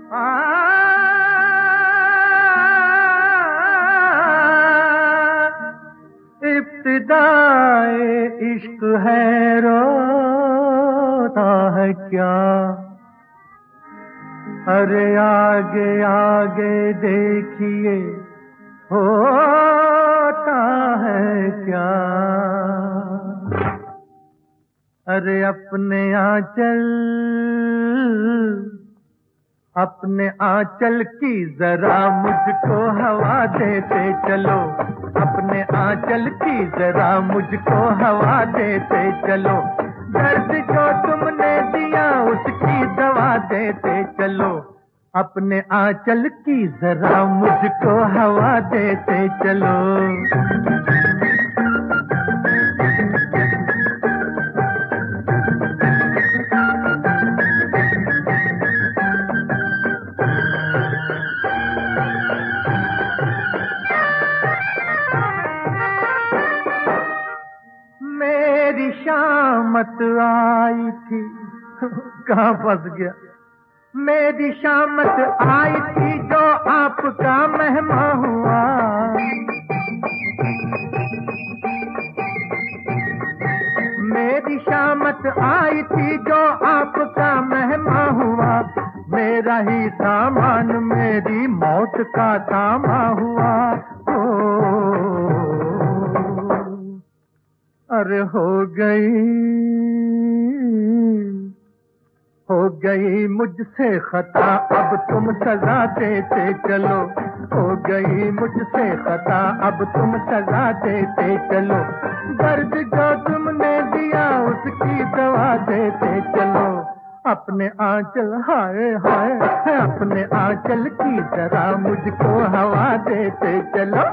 इब्तिदाए इश्क है रोता है क्या, अरे आगे आगे देखिए होता है क्या। अरे अपने आंचल की जरा मुझको हवा देते चलो, अपने आंचल की जरा मुझको हवा देते चलो, दर्द जो तुमने दिया उसकी दवा देते चलो, अपने आंचल की जरा मुझको हवा देते चलो। मेरी शामत आई थी, कहाँ फंस गया। मेरी शामत आई थी जो आपका मेहमान हुआ, मेरी शामत आई थी जो आपका मेहमान हुआ, मेरा ही सामान मेरी मौत का तामा हुआ। अरे हो गई मुझसे खता, अब तुम सजा देते चलो, हो गई मुझसे खता, अब तुम सजा देते चलो, दर्द जो तुमने दिया उसकी दवा देते चलो, अपने आंचल हाय हाय, अपने आंचल की जरा मुझको हवा देते चलो।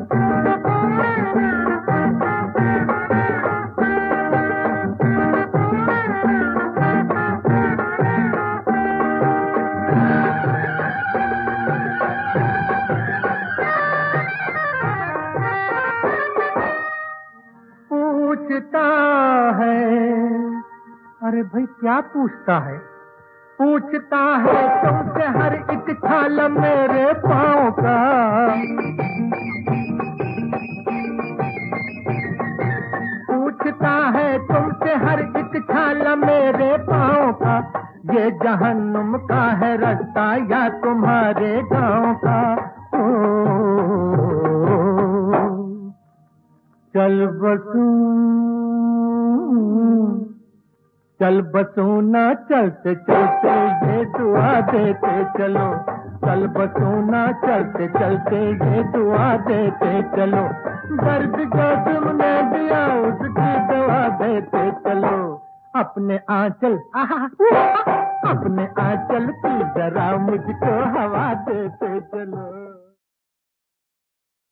पूछता है, अरे भाई क्या पूछता है, पूछता है तुमसे हर एक छाल मेरे पाँव का, पूछता है तुमसे हर एक छाल मेरे पाँव का, ये जहन्नुम का है रास्ता या तुम्हारे गाँव का। चल बसूं ना चलते चलते ये दुआ देते चलो, चल बसूं ना चलते चलते ये दुआ देते चलो, दर्द जो तुमने दिया उसकी दवा देते चलो, अपने आंचल अपने आंचल की जरा मुझको हवा देते चलो।